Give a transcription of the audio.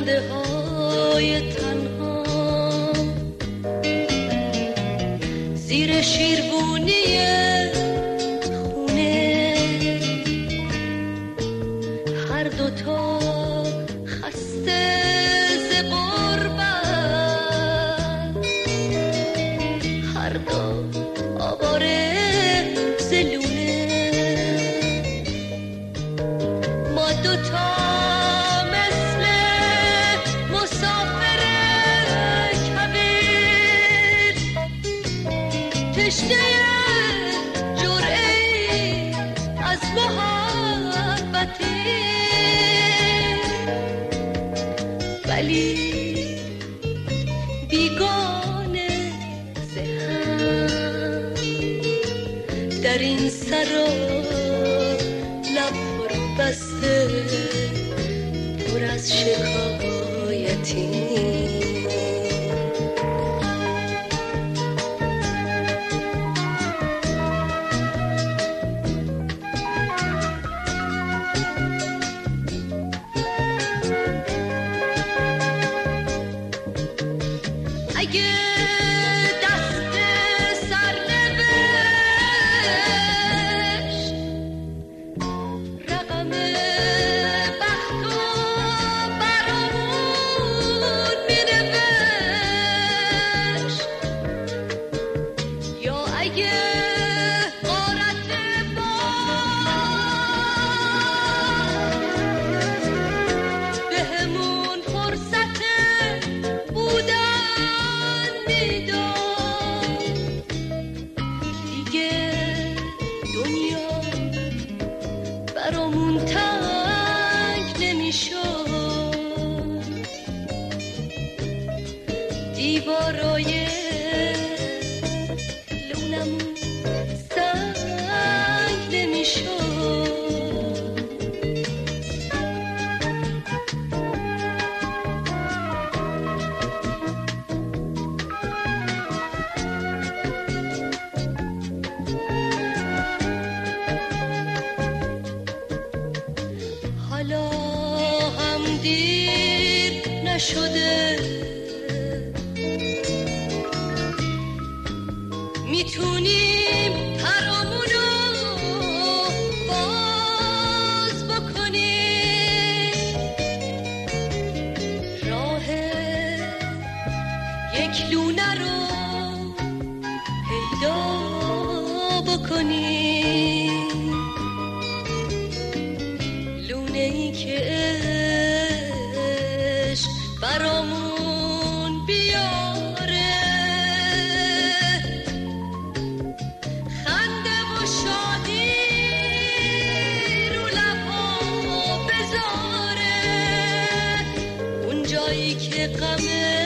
خنده های تنها زیر شیربونی خونه، هر دوتا خسته ز غربت، هر دو آواره ز لونه، ما دوتا مثل مسافر کبیر، تشنه جرعه‌ای از محبتی، ولی بیگانه ز هم در این سرا لب فرو بسته پر از شکایتی. اگه دست سرنوشت رقم بخت و برامون مینوشت، یا اگه غارت باد بهمون فرصت بودن میداد، دیگه دنیا برامون تنگ نمیشد، دیوارای لونمون سنگ نمیشد. حالا هم دیر نشده، میتونیم پرامونو باز بکنیم، راه یک لونه رو پیدا بکنیم، لونه‌ای که عشق برامون بیاره، خنده و شادی رو لب‌ها بذاره، اون جایی که غم